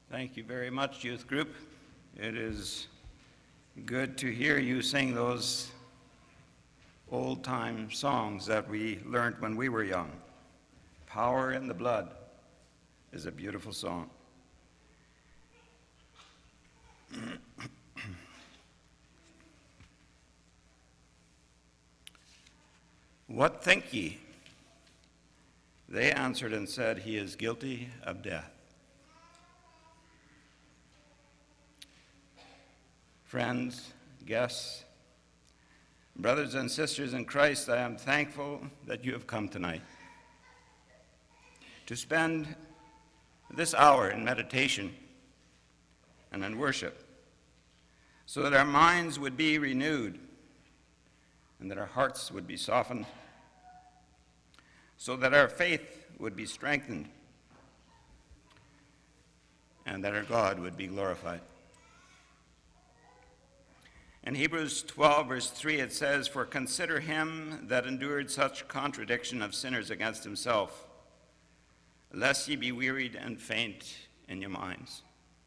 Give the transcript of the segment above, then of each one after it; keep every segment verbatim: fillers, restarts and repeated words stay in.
Thank you very much, youth group. It is good to hear you sing those old-time songs that we learned when we were young. Power in the Blood is a beautiful song. What think ye? They answered and said, He is guilty of death. Friends, guests, brothers and sisters in Christ, I am thankful that you have come tonight to spend this hour in meditation and in worship so that our minds would be renewed and that our hearts would be softened, so that our faith would be strengthened and that our God would be glorified. In Hebrews twelve, verse three, it says, For consider him that endured such contradiction of sinners against himself, lest ye be wearied and faint in your minds.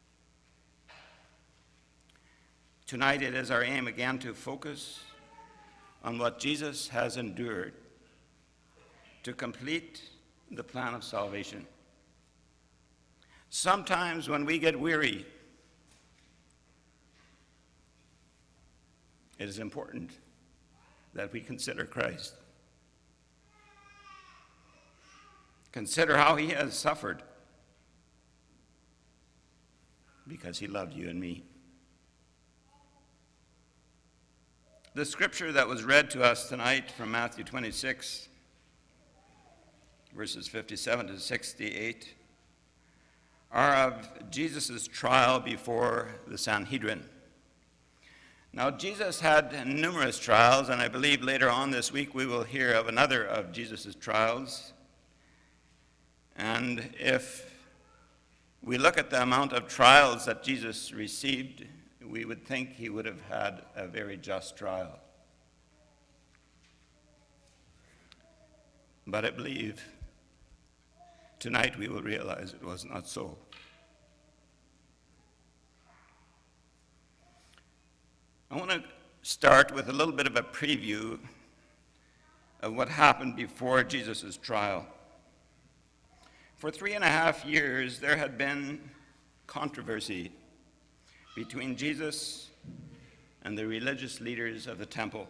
Tonight it is our aim again to focus on what Jesus has endured to complete the plan of salvation. Sometimes when we get weary, it is important that we consider Christ. Consider how he has suffered because he loved you and me. The scripture that was read to us tonight from Matthew twenty-six, verses fifty-seven to sixty-eight, are of Jesus' trial before the Sanhedrin. Now, Jesus had numerous trials, and I believe later on this week we will hear of another of Jesus' trials. And if we look at the amount of trials that Jesus received, we would think he would have had a very just trial. But I believe tonight we will realize it was not so. I want to start with a little bit of a preview of what happened before Jesus' trial. For three and a half years, there had been controversy between Jesus and the religious leaders of the temple.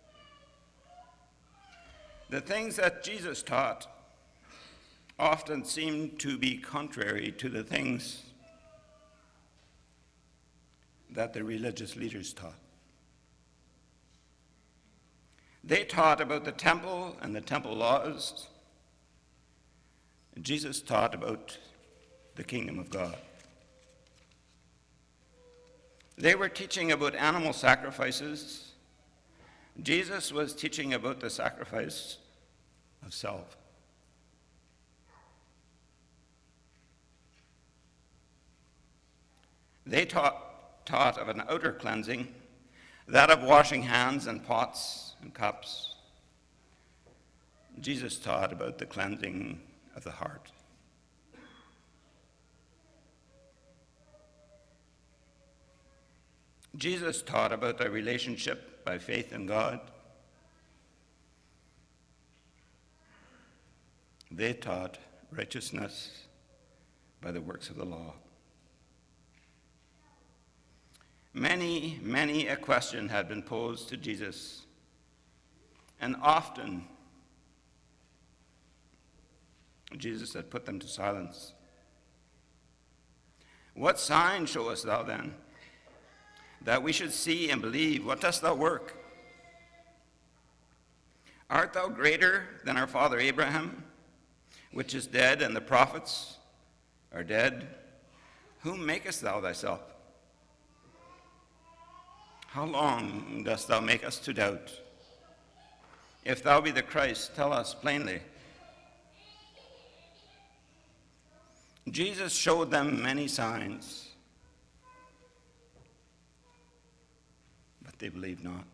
The things that Jesus taught often seemed to be contrary to the things that the religious leaders taught. They taught about the temple and the temple laws. Jesus taught about the kingdom of God. They were teaching about animal sacrifices. Jesus was teaching about the sacrifice of self. They taught, taught of an outer cleansing, that of washing hands and pots and cups. Jesus taught about the cleansing of the heart. Jesus taught about the relationship by faith in God. They taught righteousness by the works of the law. Many, many a question had been posed to Jesus, and often Jesus had put them to silence. What sign showest thou then, that we should see and believe? What dost thou work? Art thou greater than our father Abraham, which is dead, and the prophets are dead? Whom makest thou thyself? How long dost thou make us to doubt? If thou be the Christ, tell us plainly. Jesus showed them many signs, but they believed not.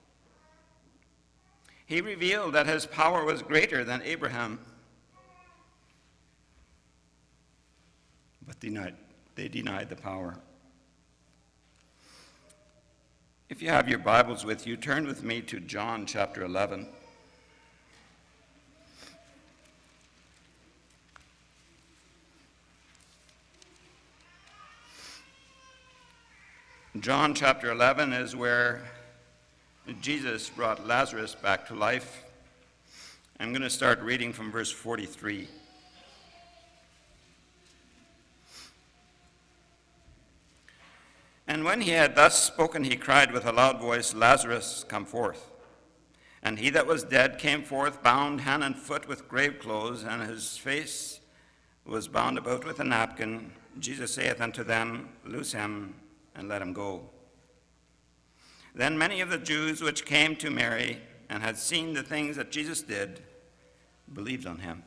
He revealed that his power was greater than Abraham, but denied, they denied the power. If you have your Bibles with you, turn with me to John chapter eleven. John chapter eleven is where Jesus brought Lazarus back to life. I'm going to start reading from verse forty-three. And when he had thus spoken, he cried with a loud voice, Lazarus, come forth. And he that was dead came forth, bound hand and foot with grave clothes, and his face was bound about with a napkin. Jesus saith unto them, Loose him, and let him go. Then many of the Jews which came to Mary and had seen the things that Jesus did believed on him.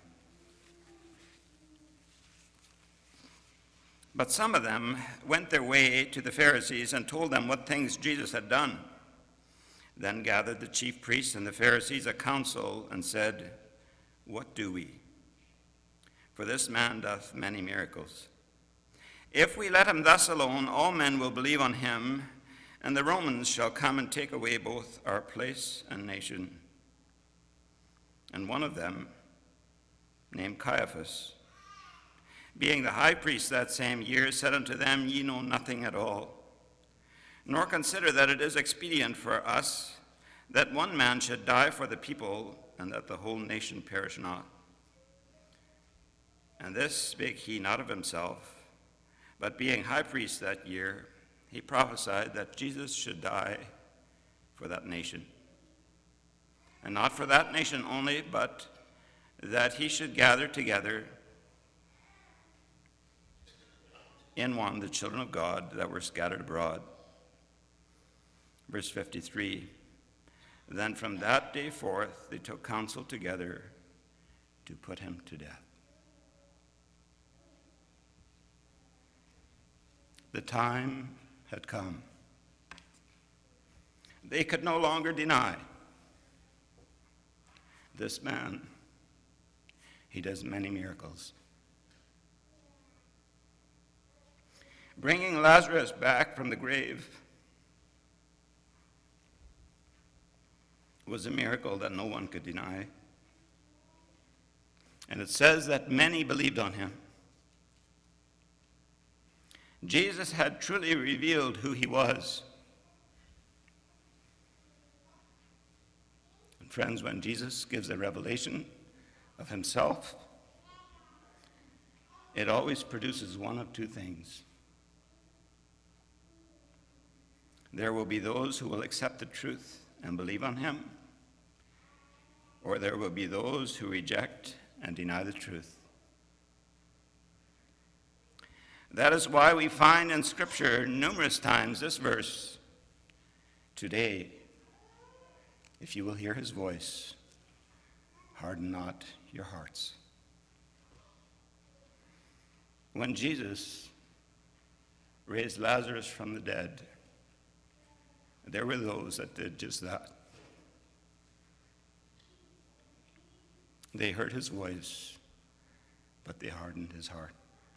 But some of them went their way to the Pharisees and told them what things Jesus had done. Then gathered the chief priests and the Pharisees a council and said, What do we? For this man doth many miracles. If we let him thus alone, all men will believe on him, and the Romans shall come and take away both our place and nation. And one of them, named Caiaphas, being the high priest that same year, said unto them, Ye know nothing at all, nor consider that it is expedient for us that one man should die for the people, and that the whole nation perish not. And this spake he not of himself, but being high priest that year, he prophesied that Jesus should die for that nation. And not for that nation only, but that he should gather together in one the children of God that were scattered abroad. Verse fifty-three, Then from that day forth they took counsel together to put him to death. The time had come. They could no longer deny. This man, he does many miracles. Bringing Lazarus back from the grave was a miracle that no one could deny. And it says that many believed on him. Jesus had truly revealed who he was. And friends, when Jesus gives a revelation of himself, it always produces one of two things. There will be those who will accept the truth and believe on him, or there will be those who reject and deny the truth. That is why we find in Scripture numerous times this verse, Today, if you will hear his voice, harden not your hearts. When Jesus raised Lazarus from the dead, there were those that did just that. They heard his voice, but they hardened his heart.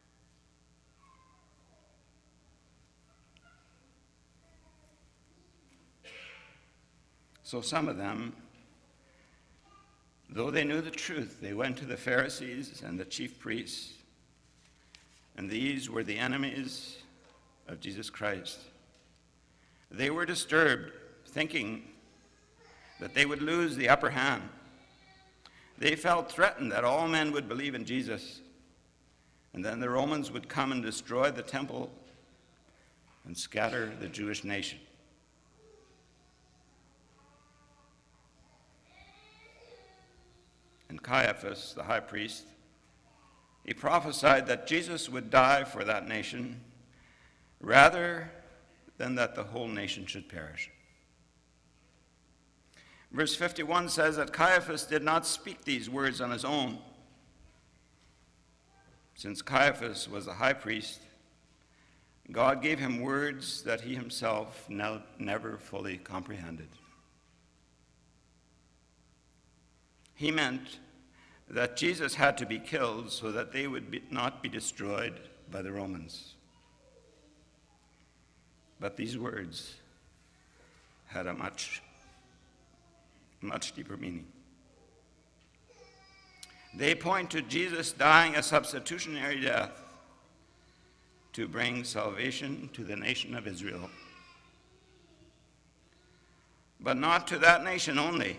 So some of them, though they knew the truth, they went to the Pharisees and the chief priests, and these were the enemies of Jesus Christ. They were disturbed, thinking that they would lose the upper hand. They felt threatened that all men would believe in Jesus, and then the Romans would come and destroy the temple and scatter the Jewish nation. And Caiaphas, the high priest, he prophesied that Jesus would die for that nation rather than that the whole nation should perish. Verse fifty-one says that Caiaphas did not speak these words on his own. Since Caiaphas was the high priest, God gave him words that he himself ne- never fully comprehended. He meant that Jesus had to be killed so that they would be, not be destroyed by the Romans. But these words had a much, much deeper meaning. They point to Jesus dying a substitutionary death to bring salvation to the nation of Israel. But not to that nation only,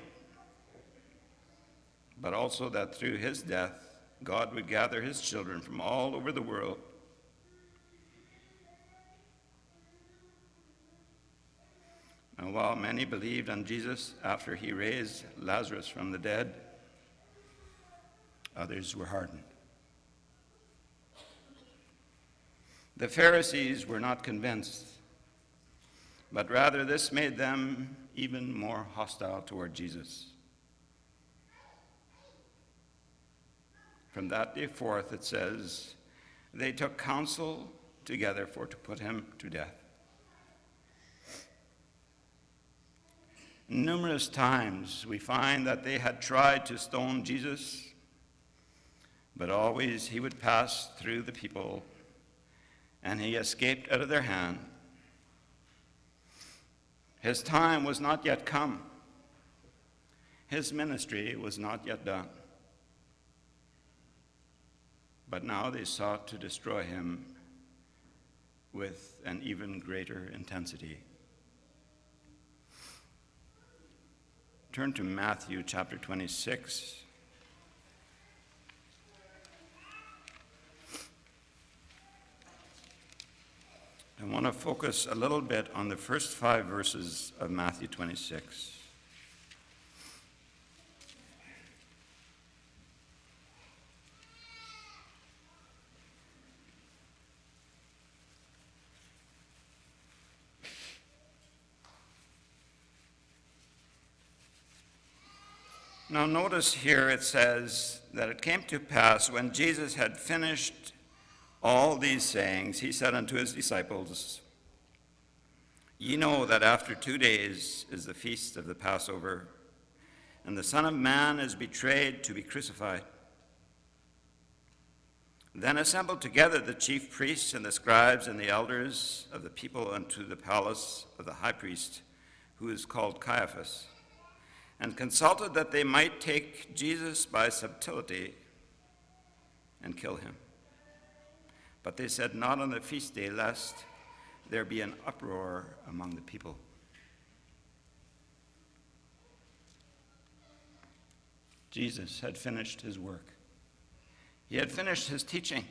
but also that through his death, God would gather his children from all over the world. And while many believed on Jesus after he raised Lazarus from the dead, others were hardened. The Pharisees were not convinced, but rather this made them even more hostile toward Jesus. From that day forth, it says, they took counsel together for to put him to death. Numerous times we find that they had tried to stone Jesus, but always he would pass through the people, and he escaped out of their hand. His time was not yet come. His ministry was not yet done. But now they sought to destroy him with an even greater intensity. Turn to Matthew chapter twenty-six. I want to focus a little bit on the first five verses of Matthew twenty-six. Now notice here it says that it came to pass when Jesus had finished all these sayings, he said unto his disciples, Ye know that after two days is the feast of the Passover, and the Son of Man is betrayed to be crucified. Then assembled together the chief priests and the scribes and the elders of the people unto the palace of the high priest, who is called Caiaphas, and consulted that they might take Jesus by subtlety and kill him. But they said, not on the feast day, lest there be an uproar among the people. Jesus had finished his work. He had finished his teaching.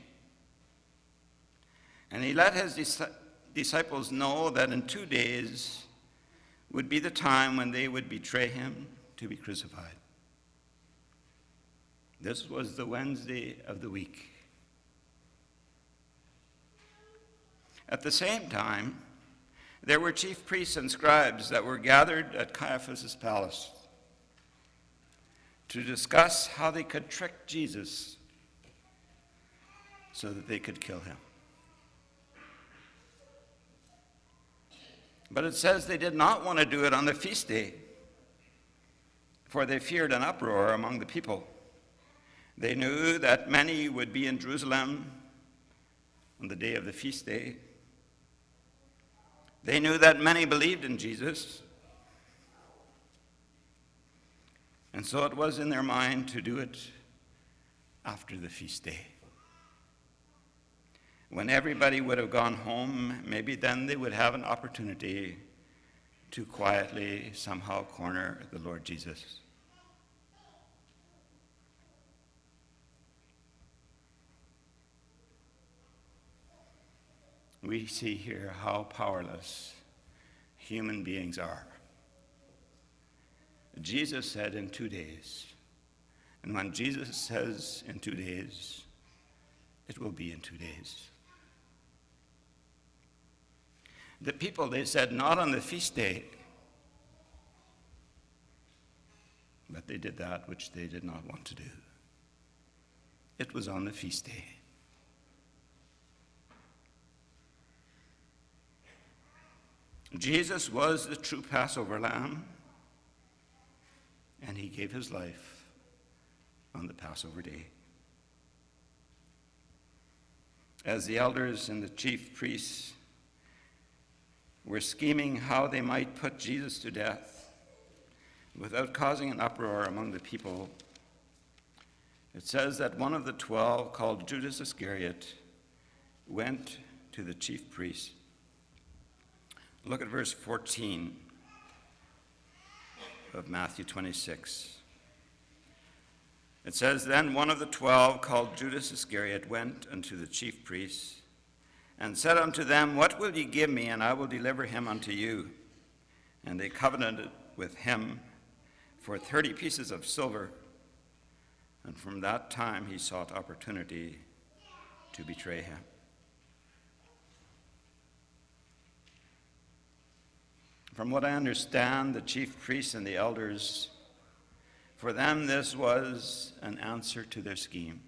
And he let his dis- disciples know that in two days would be the time when they would betray him to be crucified. This was the Wednesday of the week. At the same time, there were chief priests and scribes that were gathered at Caiaphas' palace to discuss how they could trick Jesus so that they could kill him. But it says they did not want to do it on the feast day, for they feared an uproar among the people. They knew that many would be in Jerusalem on the day of the feast day. They knew that many believed in Jesus. And so it was in their mind to do it after the feast day. When everybody would have gone home, maybe then they would have an opportunity to quietly somehow corner the Lord Jesus. We see here how powerless human beings are. Jesus said in two days. And when Jesus says in two days, it will be in two days. The people, they said, not on the feast day. But they did that which they did not want to do. It was on the feast day. Jesus was the true Passover lamb, and he gave his life on the Passover day. As the elders and the chief priests were scheming how they might put Jesus to death without causing an uproar among the people. It says that one of the twelve, called Judas Iscariot, went to the chief priests. Look at verse fourteen of Matthew twenty-six. It says, "Then one of the twelve, called Judas Iscariot, went unto the chief priests, and said unto them, What will ye give me, and I will deliver him unto you? And they covenanted with him for thirty pieces of silver. And from that time he sought opportunity to betray him." From what I understand, the chief priests and the elders, for them this was an answer to their scheme.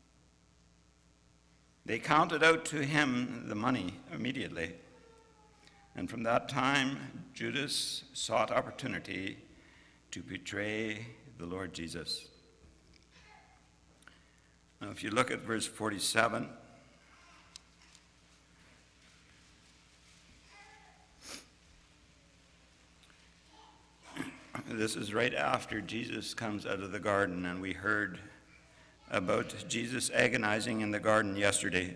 They counted out to him the money immediately. And from that time, Judas sought opportunity to betray the Lord Jesus. Now, if you look at verse forty-seven, this is right after Jesus comes out of the garden, and we heard about Jesus agonizing in the garden yesterday.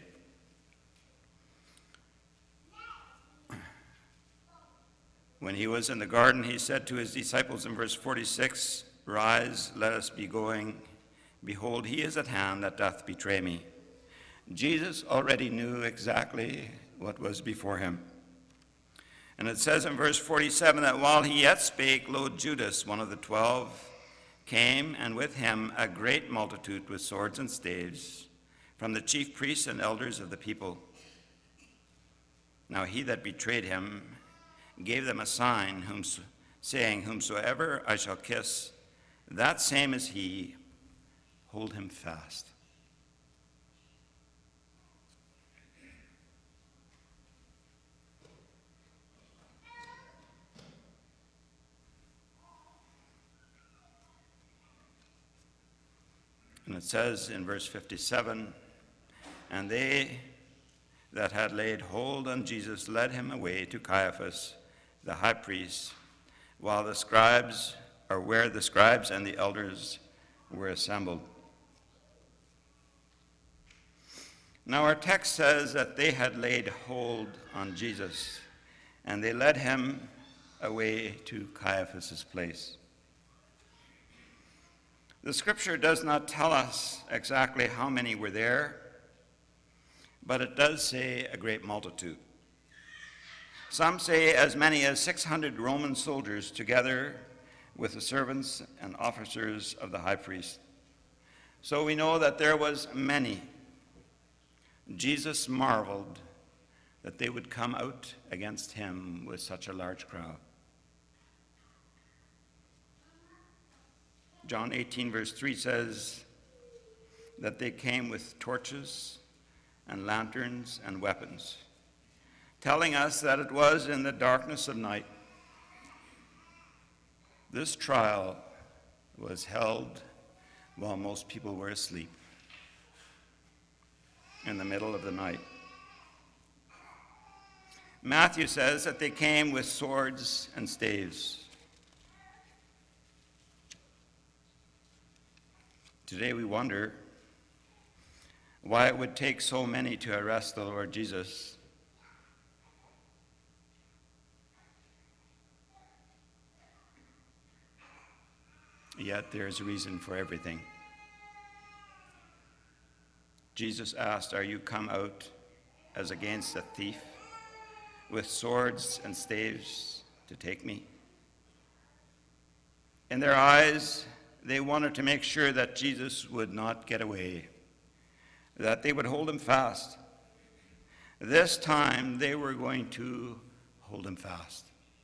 When he was in the garden, he said to his disciples in verse forty-six, "Rise, let us be going. Behold, he is at hand that doth betray me." Jesus already knew exactly what was before him. And it says in verse forty-seven that while he yet spake, lo, Judas, one of the twelve, came, and with him a great multitude with swords and staves, from the chief priests and elders of the people. Now he that betrayed him gave them a sign, whom, saying, "Whomsoever I shall kiss, that same is he, hold him fast." And it says in verse fifty-seven, "And they that had laid hold on Jesus led him away to Caiaphas, the high priest, while the scribes, or where the scribes and the elders were assembled." Now our text says that they had laid hold on Jesus, and they led him away to Caiaphas' place. The scripture does not tell us exactly how many were there, but it does say a great multitude. Some say as many as six hundred Roman soldiers, together with the servants and officers of the high priest. So we know that there was many. Jesus marveled that they would come out against him with such a large crowd. John eighteen verse three says that they came with torches and lanterns and weapons, telling us that it was in the darkness of night. This trial was held while most people were asleep, in the middle of the night. Matthew says that they came with swords and staves. Today we wonder why it would take so many to arrest the Lord Jesus. Yet there is a reason for everything. Jesus asked, "Are you come out as against a thief, with swords and staves to take me?" In their eyes, they wanted to make sure that Jesus would not get away, that they would hold him fast. This time, they were going to hold him fast.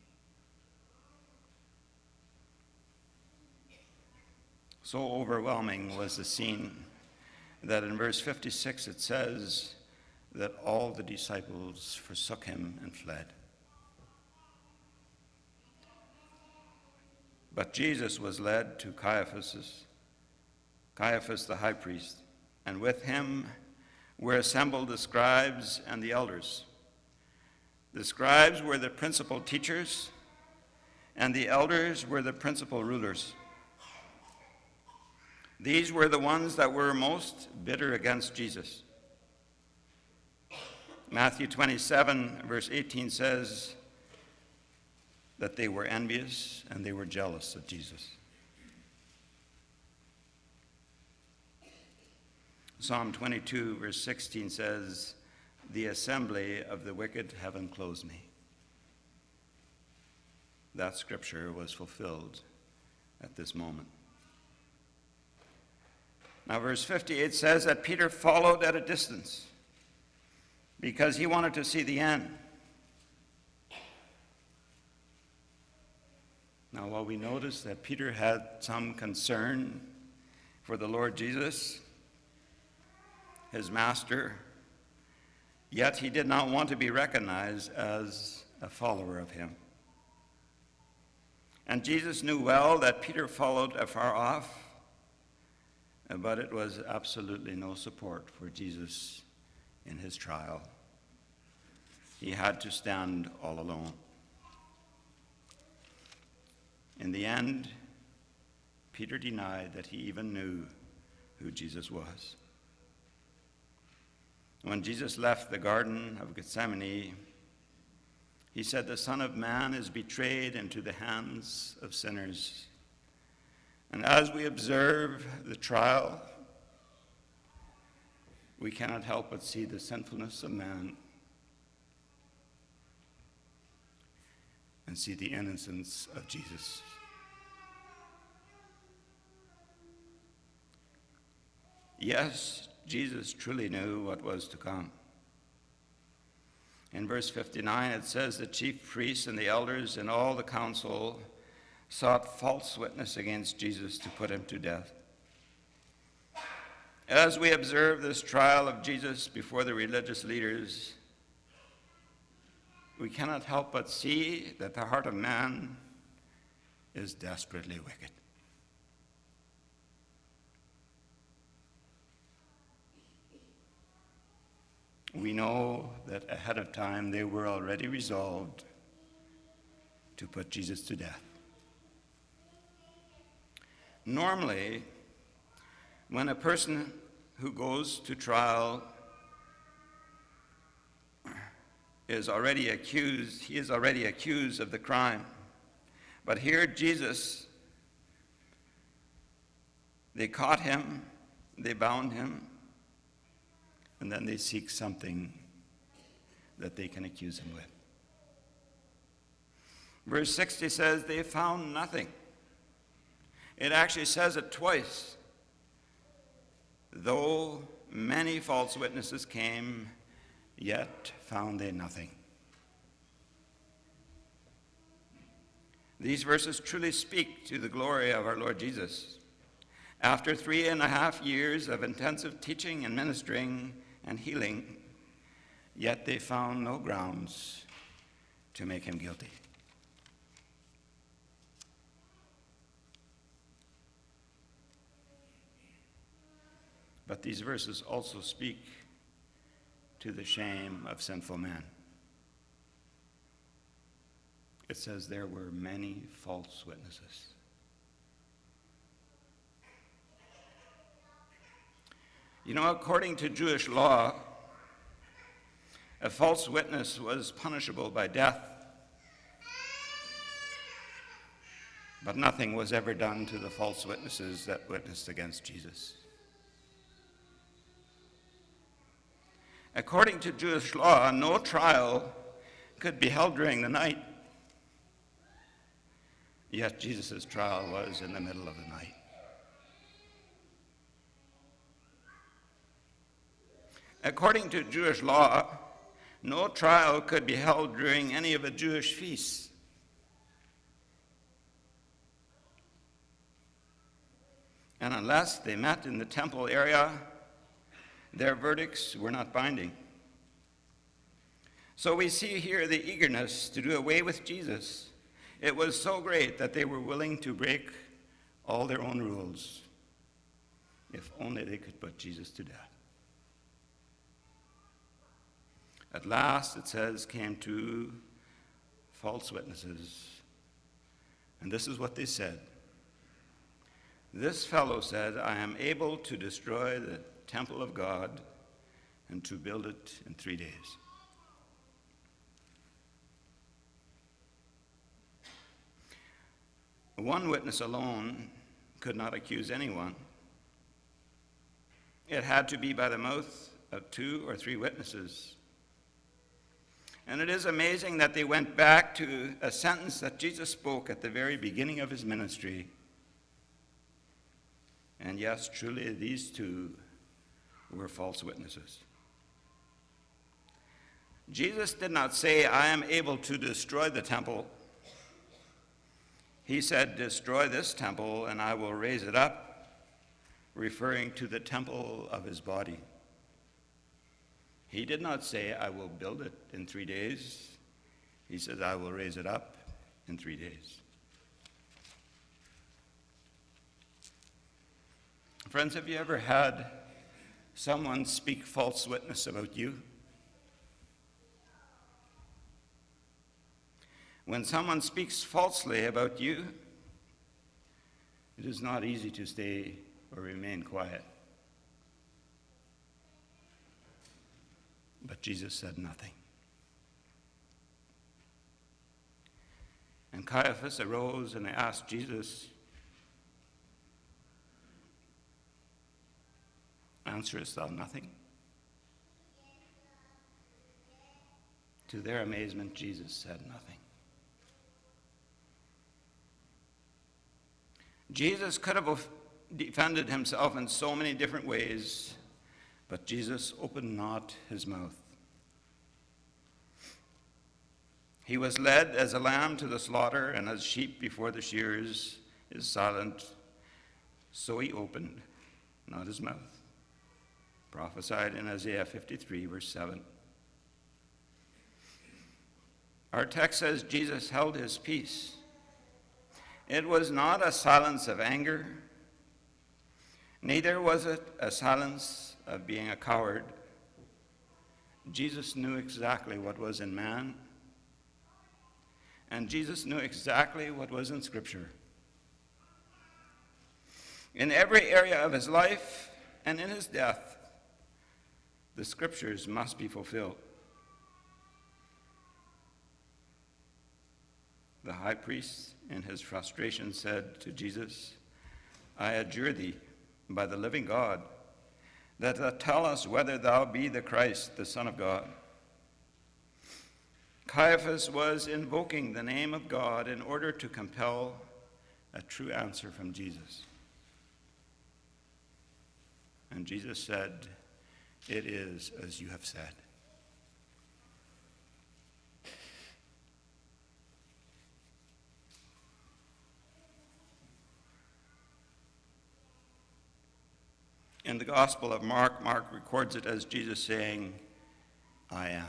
So overwhelming was the scene that in verse fifty-six it says that all the disciples forsook him and fled. But Jesus was led to Caiaphas, Caiaphas the high priest, and with him were assembled the scribes and the elders. The scribes were the principal teachers, and the elders were the principal rulers. These were the ones that were most bitter against Jesus. Matthew twenty-seven, verse eighteen says that they were envious and they were jealous of Jesus. Psalm twenty-two, verse sixteen says, "The assembly of the wicked have enclosed me." That scripture was fulfilled at this moment. Now, verse fifty-eight says that Peter followed at a distance because he wanted to see the end. Now, while we notice that Peter had some concern for the Lord Jesus, his master, yet he did not want to be recognized as a follower of him. And Jesus knew well that Peter followed afar off, but it was absolutely no support for Jesus in his trial. He had to stand all alone. In the end, Peter denied that he even knew who Jesus was. When Jesus left the Garden of Gethsemane, he said, "The Son of Man is betrayed into the hands of sinners." And as we observe the trial, we cannot help but see the sinfulness of man and see the innocence of Jesus. Yes, Jesus truly knew what was to come. In verse fifty-nine, it says, "The chief priests and the elders and all the council sought false witness against Jesus to put him to death." As we observe this trial of Jesus before the religious leaders, we cannot help but see that the heart of man is desperately wicked. We know that ahead of time they were already resolved to put Jesus to death. Normally, when a person who goes to trial is already accused, he is already accused of the crime. But here, Jesus, they caught him, they bound him, and then they seek something that they can accuse him with. Verse sixty says they found nothing. It actually says it twice. Though many false witnesses came, yet found they nothing. These verses truly speak to the glory of our Lord Jesus. After three and a half years of intensive teaching and ministering and healing, yet they found no grounds to make him guilty. But these verses also speak to the shame of sinful men. It says there were many false witnesses. You know, according to Jewish law, a false witness was punishable by death. But nothing was ever done to the false witnesses that witnessed against Jesus. According to Jewish law, no trial could be held during the night. Yet Jesus' trial was in the middle of the night. According to Jewish law, no trial could be held during any of the Jewish feasts. And unless they met in the temple area, their verdicts were not binding. So we see here the eagerness to do away with Jesus. It was so great that they were willing to break all their own rules if only they could put Jesus to death. At last, it says, came two false witnesses. And this is what they said. This fellow said, I am able to destroy the temple of God and to build it in three days. One witness alone could not accuse anyone. It had to be by the mouth of two or three witnesses. And it is amazing that they went back to a sentence that Jesus spoke at the very beginning of his ministry. And yes, truly, these two were false witnesses. Jesus did not say, I am able to destroy the temple. He said, destroy this temple and I will raise it up, referring to the temple of his body. He did not say, I will build it in three days. He said, I will raise it up in three days. Friends, have you ever had someone speak false witness about you? When someone speaks falsely about you, it is not easy to stay or remain quiet. But Jesus said nothing. And Caiaphas arose and asked Jesus, answerest thou nothing? To their amazement, Jesus said nothing. Jesus could have defended himself in so many different ways, but Jesus opened not his mouth. He was led as a lamb to the slaughter, and as sheep before the shearers is silent, so he opened not his mouth. Prophesied in Isaiah fifty-three, verse seven. Our text says Jesus held his peace. It was not a silence of anger, neither was it a silence of being a coward. Jesus knew exactly what was in man, and Jesus knew exactly what was in Scripture. In every area of his life and in his death, the Scriptures must be fulfilled. The high priest, in his frustration, said to Jesus, I adjure thee by the living God, that thou tell us whether thou be the Christ, the Son of God. Caiaphas was invoking the name of God in order to compel a true answer from Jesus. And Jesus said, it is as you have said. In the Gospel of Mark, Mark records it as Jesus saying, I am.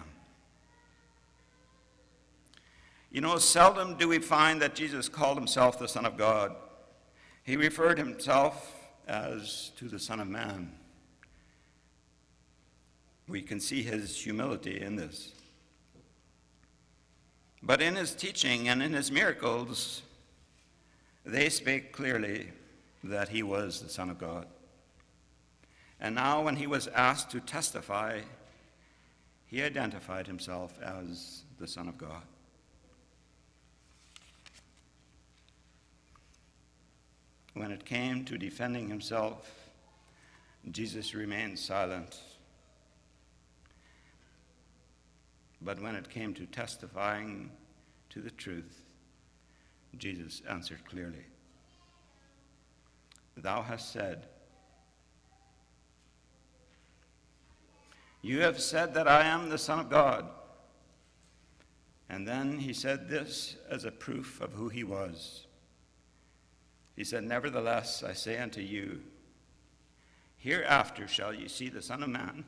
You know, seldom do we find that Jesus called himself the Son of God. He referred himself as to the Son of Man. We can see his humility in this. But in his teaching and in his miracles, they spake clearly that he was the Son of God. And now when he was asked to testify, he identified himself as the Son of God. When it came to defending himself, Jesus remained silent. But when it came to testifying to the truth, Jesus answered clearly. Thou hast said, you have said that I am the Son of God. And then he said this as a proof of who he was. He said, nevertheless, I say unto you, hereafter shall ye see the Son of Man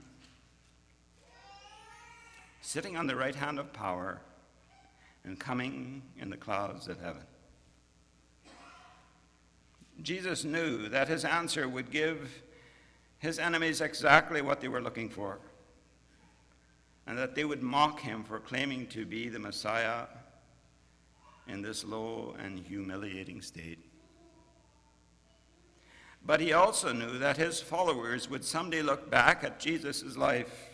sitting on the right hand of power and coming in the clouds of heaven. Jesus knew that his answer would give his enemies exactly what they were looking for. and that they would mock him for claiming to be the Messiah in this low and humiliating state. But he also knew that his followers would someday look back at Jesus' life,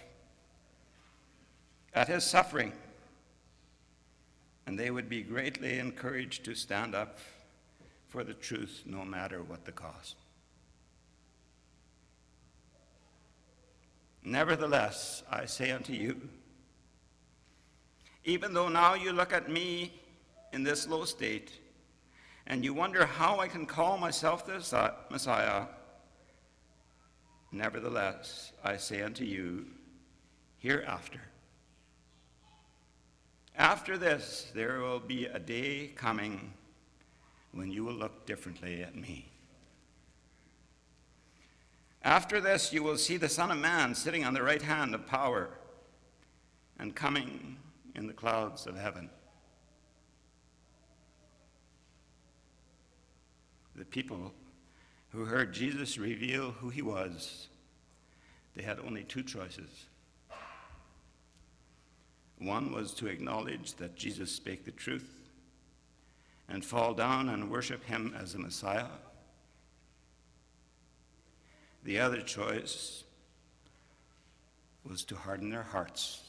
at his suffering, and they would be greatly encouraged to stand up for the truth no matter what the cost. Nevertheless, I say unto you, even though now you look at me in this low state, and you wonder how I can call myself the Messiah, nevertheless, I say unto you, hereafter. After this, there will be a day coming when you will look differently at me. After this, you will see the Son of Man sitting on the right hand of power and coming in the clouds of heaven. The people who heard Jesus reveal who he was, they had only two choices. One was to acknowledge that Jesus spake the truth and fall down and worship him as the Messiah. The other choice was to harden their hearts,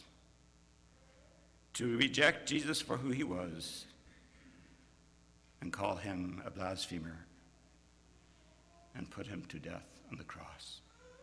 to reject Jesus for who he was and call him a blasphemer and put him to death on the cross.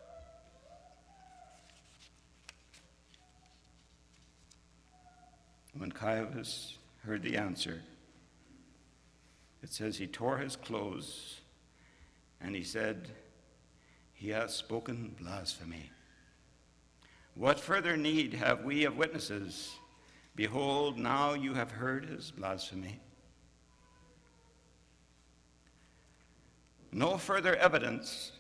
When Caiaphas heard the answer, it says he tore his clothes and he said, he hath spoken blasphemy. What further need have we of witnesses? Behold, now you have heard his blasphemy. No further evidence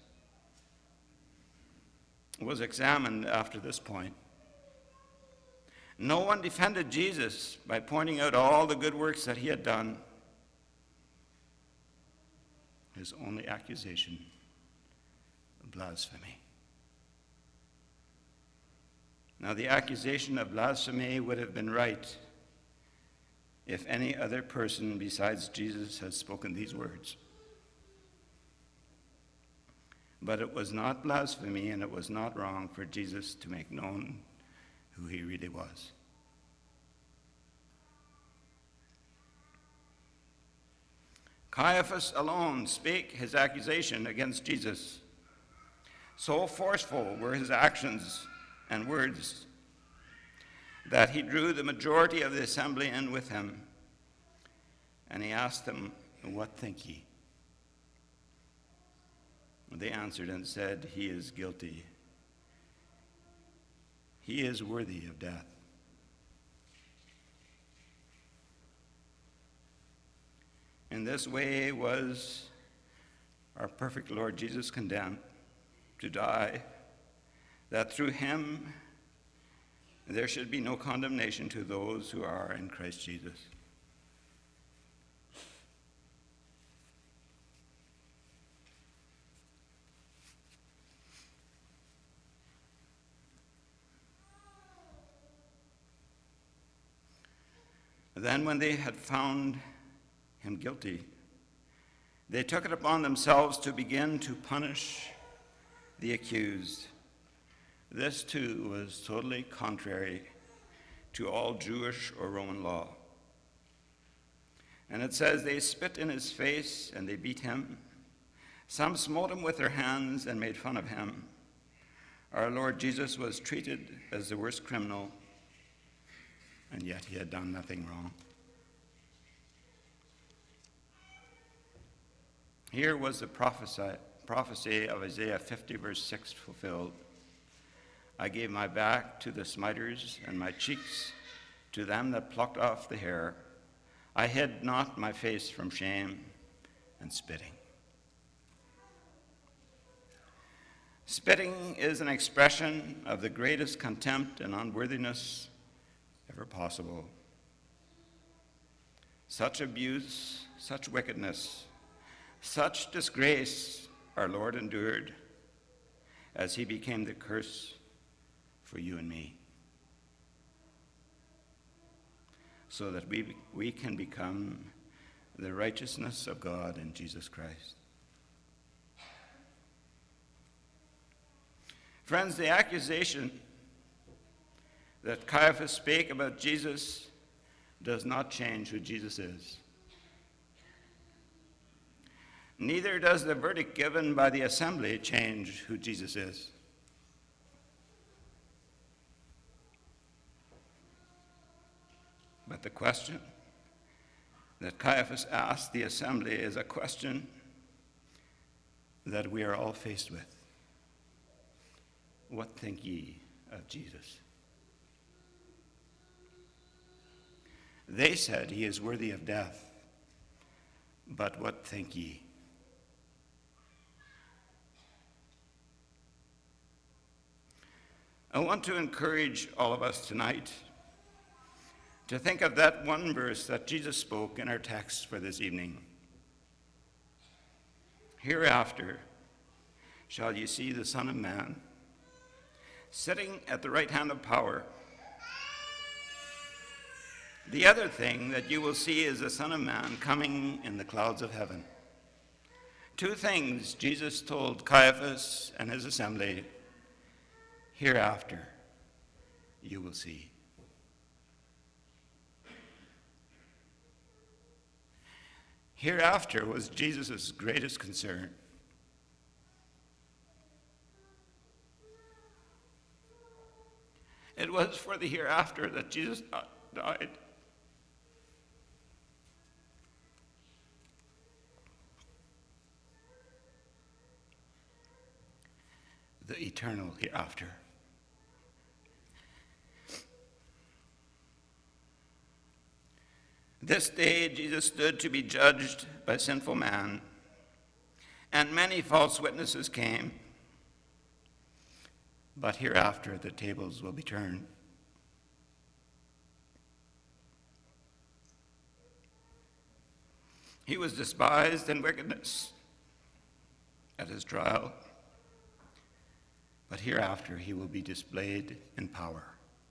was examined after this point. No one defended Jesus by pointing out all the good works that he had done. His only accusation, blasphemy. Now, the accusation of blasphemy would have been right if any other person besides Jesus had spoken these words. But it was not blasphemy, and it was not wrong for Jesus to make known who he really was. Caiaphas alone spake his accusation against Jesus. So forceful were his actions and words that he drew the majority of the assembly in with him, and he asked them, what think ye? They answered and said, he is guilty. He is worthy of death. In this way was our perfect Lord Jesus condemned to die, that through him there should be no condemnation to those who are in Christ Jesus. Then when they had found him guilty, they took it upon themselves to begin to punish the accused. This too was totally contrary to all Jewish or Roman law. And it says they spit in his face and they beat him. Some smote him with their hands and made fun of him. Our Lord Jesus was treated as the worst criminal, and yet he had done nothing wrong. Here was the prophecy, prophecy of Isaiah fifty, verse six fulfilled. I gave my back to the smiters and my cheeks to them that plucked off the hair. I hid not my face from shame and spitting. Spitting is an expression of the greatest contempt and unworthiness ever possible. Such abuse, such wickedness, such disgrace our Lord endured as he became the curse for you and me. so that we, we can become the righteousness of God in Jesus Christ. Friends, the accusation that Caiaphas spake about Jesus does not change who Jesus is. Neither does the verdict given by the assembly change who Jesus is. But the question that Caiaphas asked the assembly is a question that we are all faced with. What think ye of Jesus? They said, he is worthy of death. But what think ye? I want to encourage all of us tonight to think of that one verse that Jesus spoke in our text for this evening. Hereafter shall ye see the Son of Man sitting at the right hand of power. The other thing that you will see is the Son of Man coming in the clouds of heaven. Two things Jesus told Caiaphas and his assembly. Hereafter you will see. Hereafter was Jesus' greatest concern. It was for the hereafter that Jesus died. The eternal hereafter. This day Jesus stood to be judged by sinful man, and many false witnesses came. But hereafter the tables will be turned. He was despised in wickedness at his trial, but hereafter he will be displayed in power.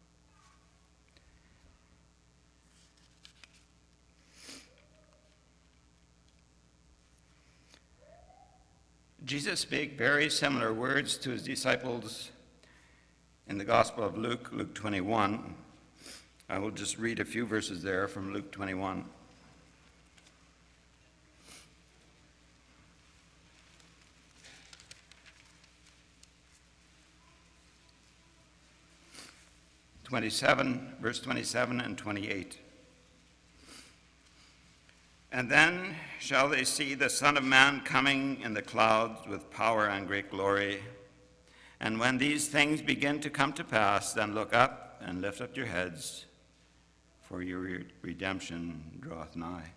Jesus spake very similar words to his disciples in the Gospel of Luke, Luke twenty-one. I will just read a few verses there from Luke twenty-one. twenty-seven, verse twenty-seven and twenty-eight. And then shall they see the Son of Man coming in the clouds with power and great glory. And when these things begin to come to pass, then look up and lift up your heads, for your re- redemption draweth nigh.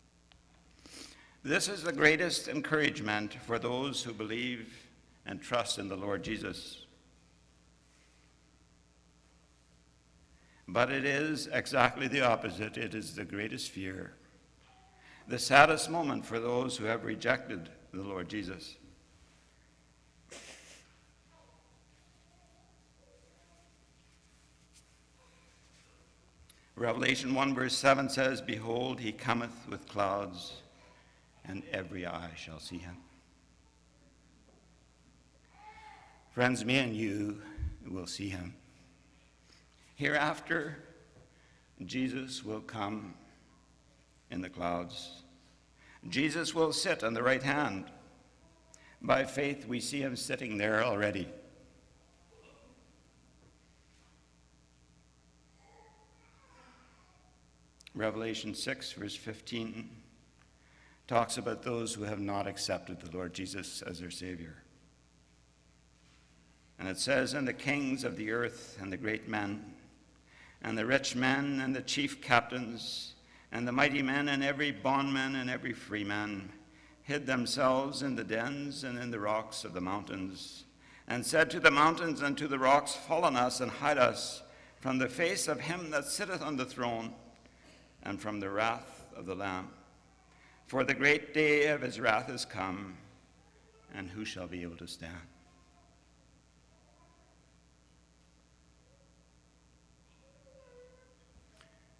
This is the greatest encouragement for those who believe and trust in the Lord Jesus. But it is exactly the opposite. It is the greatest fear, the saddest moment for those who have rejected the Lord Jesus. Revelation one verse seven says, Behold, he cometh with clouds, and every eye shall see him. Friends, me and you will see him. Hereafter, Jesus will come in the clouds. Jesus will sit on the right hand. By faith, we see him sitting there already. Revelation six, verse fifteen, talks about those who have not accepted the Lord Jesus as their Savior. And it says, And the kings of the earth, and the great men, and the rich men, and the chief captains, and the mighty men, and every bondman, and every freeman, hid themselves in the dens and in the rocks of the mountains, and said to the mountains and to the rocks, Fall on us, and hide us from the face of him that sitteth on the throne, and from the wrath of the Lamb. For the great day of his wrath is come, and who shall be able to stand?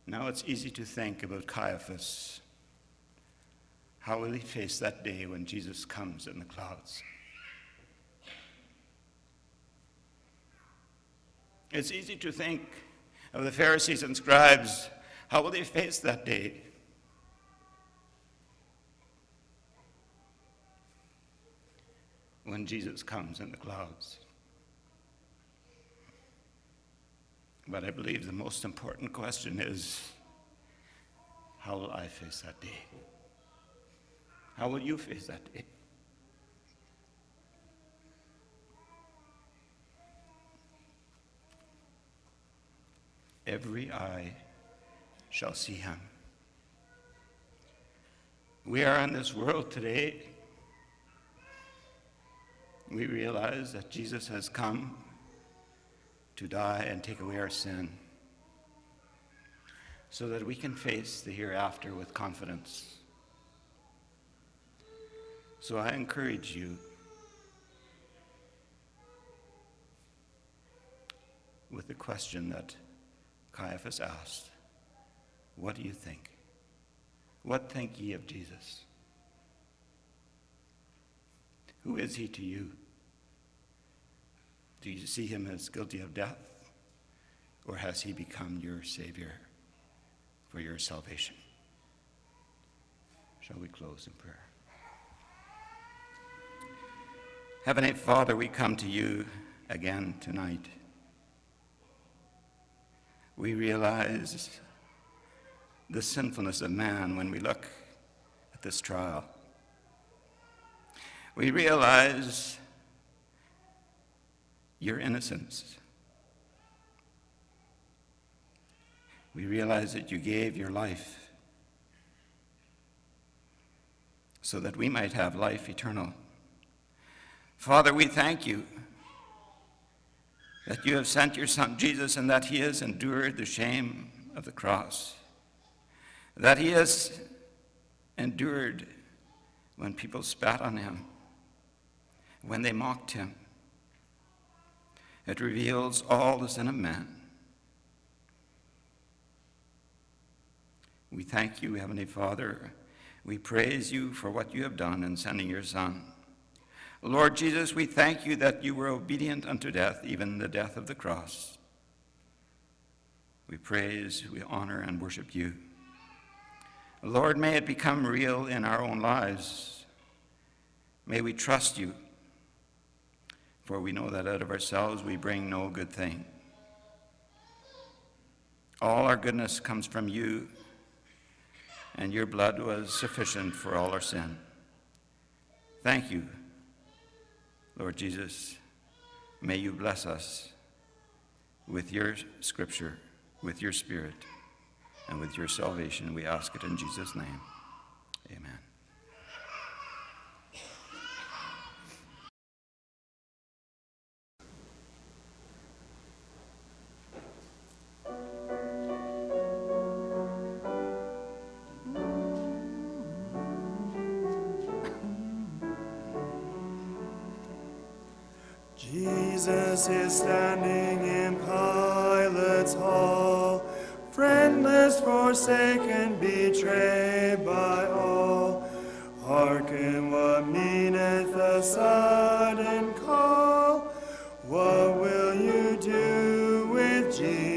Now it's easy to think about Caiaphas. How will he face that day when Jesus comes in the clouds? It's easy to think of the Pharisees and scribes. How will they face that day? When Jesus comes in the clouds. But I believe the most important question is, how will I face that day? How will you face that day? Every eye shall see him. We are in this world today. We realize that Jesus has come to die and take away our sin so that we can face the hereafter with confidence. So I encourage you with the question that Caiaphas asked, what do you think? What think ye of Jesus? Who is he to you? Do you see him as guilty of death, or has he become your Savior for your salvation? Shall we close in prayer? Heavenly Father, we come to you again tonight. We realize the sinfulness of man when we look at this trial. We realize your innocence. We realize that you gave your life so that we might have life eternal. Father, we thank you that you have sent your Son Jesus and that he has endured the shame of the cross, that he has endured when people spat on him, when they mocked him. It reveals all the sin of man. We thank you, Heavenly Father. We praise you for what you have done in sending your Son. Lord Jesus, we thank you that you were obedient unto death, even the death of the cross. We praise, we honor, and worship you. Lord, may it become real in our own lives. May we trust you, for we know that out of ourselves we bring no good thing. All our goodness comes from you, and your blood was sufficient for all our sin. Thank you, Lord Jesus. May you bless us with your scripture, with your spirit, and with your salvation. We ask it in Jesus' name. Amen. Jesus is standing in Pilate's hall, friendless, forsaken, betrayed by all. Hearken, what meaneth the sudden call? What will you do with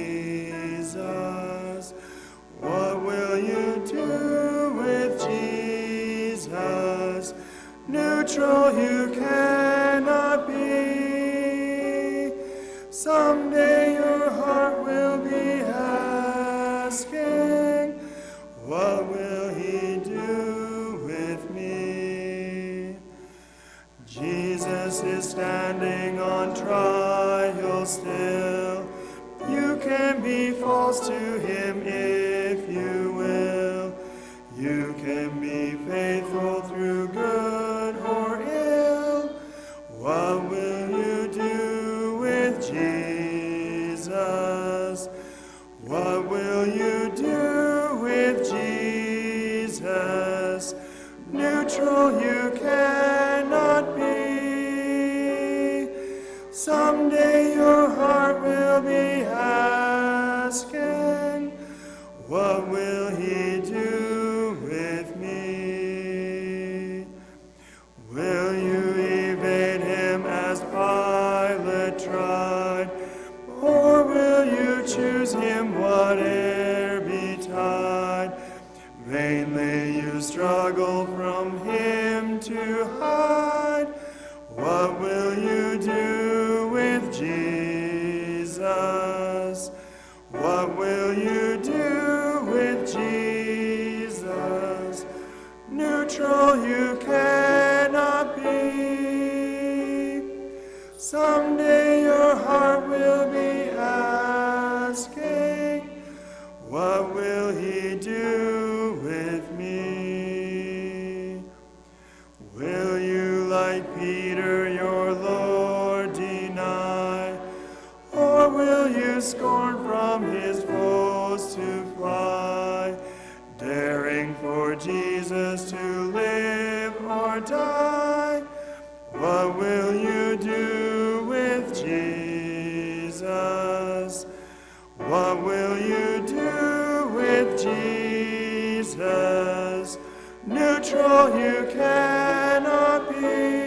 Jesus? What will you do with Jesus? Neutral you cannot be. Someday your heart will be asking, what will he do with me? Jesus is standing on trial still. You can be false to him if you will. You can be faithful through good or ill. What will you do with Jesus? What will you do with Jesus? Neutral you cannot be. Someday your heart will be asking, What will he do with me? Will you evade him as Pilate tried? Or will you choose him whate'er betide? Vainly you struggle from him to hide. What will you do with Jesus? What will you do with Jesus? Neutral you cannot be. Someday your heart will be asking, what will he do with me? Will you, like Peter, your Lord deny? Or will you scorn from his foes to fly, daring for Jesus to live or die? What will you do with Jesus? What will you do with Jesus? Neutral you cannot be.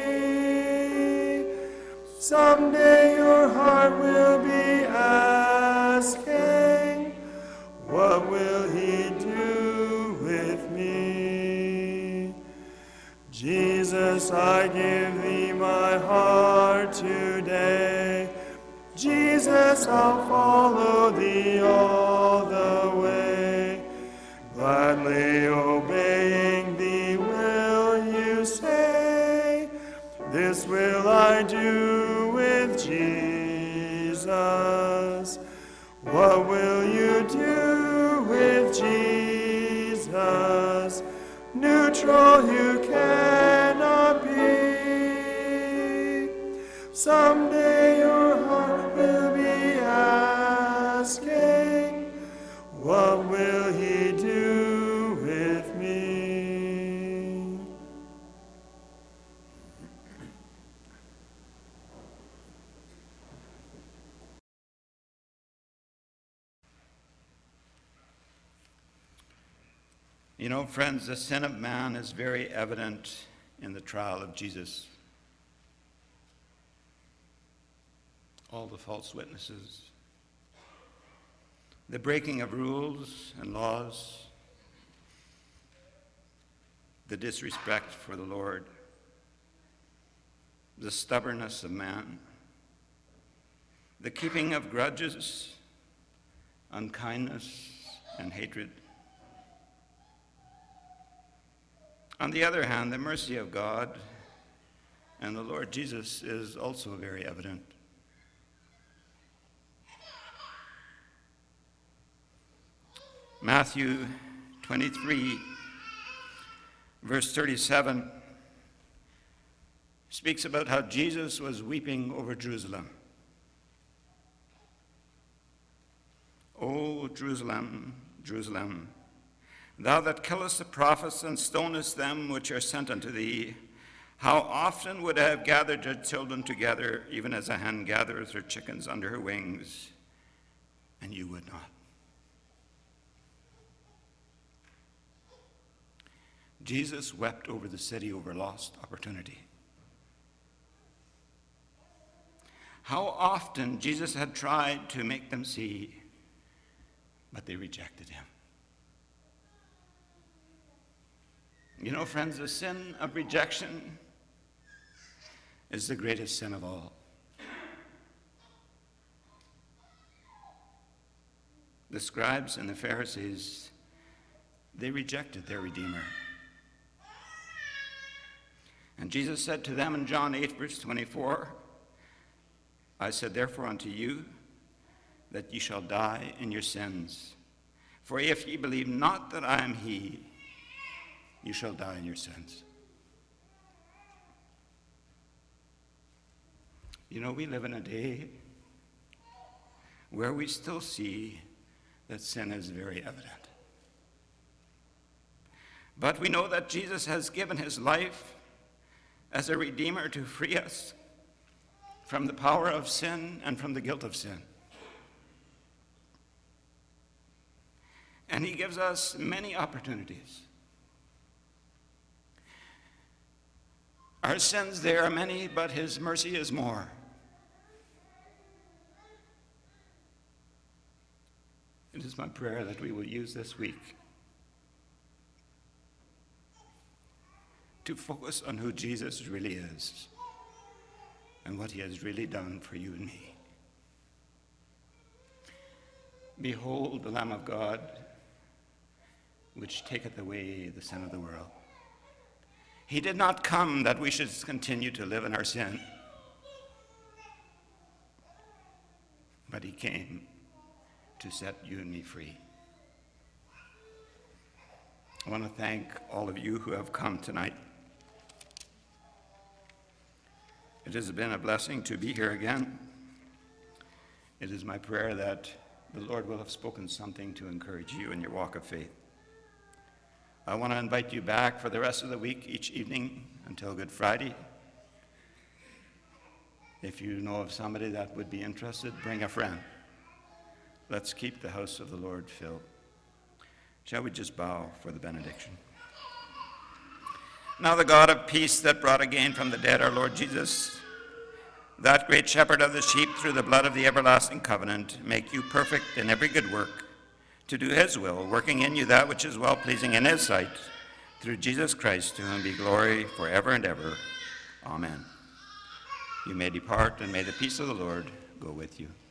Someday your heart will be asking, what will he do with me? Jesus, I give thee my heart today. Jesus, I'll follow thee all the way. Gladly obeying thee will you say, this will I do with Jesus. What will you do with Jesus? Neutral you cannot be. Someday your heart will be asking, what will he do with me? You know, friends, the sin of man is very evident in the trial of Jesus. All the false witnesses, the breaking of rules and laws, the disrespect for the Lord, the stubbornness of man, the keeping of grudges, unkindness, and hatred. On the other hand, the mercy of God and the Lord Jesus is also very evident. Matthew twenty-three, verse thirty-seven, speaks about how Jesus was weeping over Jerusalem. O Jerusalem, Jerusalem, thou that killest the prophets and stonest them which are sent unto thee, how often would I have gathered your children together, even as a hen gathereth her chickens under her wings, and you would not. Jesus wept over the city over lost opportunity. How often Jesus had tried to make them see, but they rejected him. You know, friends, the sin of rejection is the greatest sin of all. The scribes and the Pharisees, they rejected their Redeemer. And Jesus said to them in John eight, verse twenty-four, I said therefore unto you, that ye shall die in your sins. For if ye believe not that I am he, you shall die in your sins. You know, we live in a day where we still see that sin is very evident. But we know that Jesus has given his life as a Redeemer to free us from the power of sin and from the guilt of sin. and he gives us many opportunities. Our sins there are many, but his mercy is more. It is my prayer that we will use this week to focus on who Jesus really is and what he has really done for you and me. Behold the Lamb of God, which taketh away the sin of the world. He did not come that we should continue to live in our sin, but he came to set you and me free. I want to thank all of you who have come tonight. It has been a blessing to be here again. It is my prayer that the Lord will have spoken something to encourage you in your walk of faith. I want to invite you back for the rest of the week, each evening until Good Friday. If you know of somebody that would be interested, bring a friend. Let's keep the house of the Lord filled. Shall we just bow for the benediction? Now the God of peace that brought again from the dead our Lord Jesus, that great shepherd of the sheep through the blood of the everlasting covenant, make you perfect in every good work, to do his will, working in you that which is well-pleasing in his sight, through Jesus Christ, to whom be glory forever and ever. Amen. You may depart, and may the peace of the Lord go with you.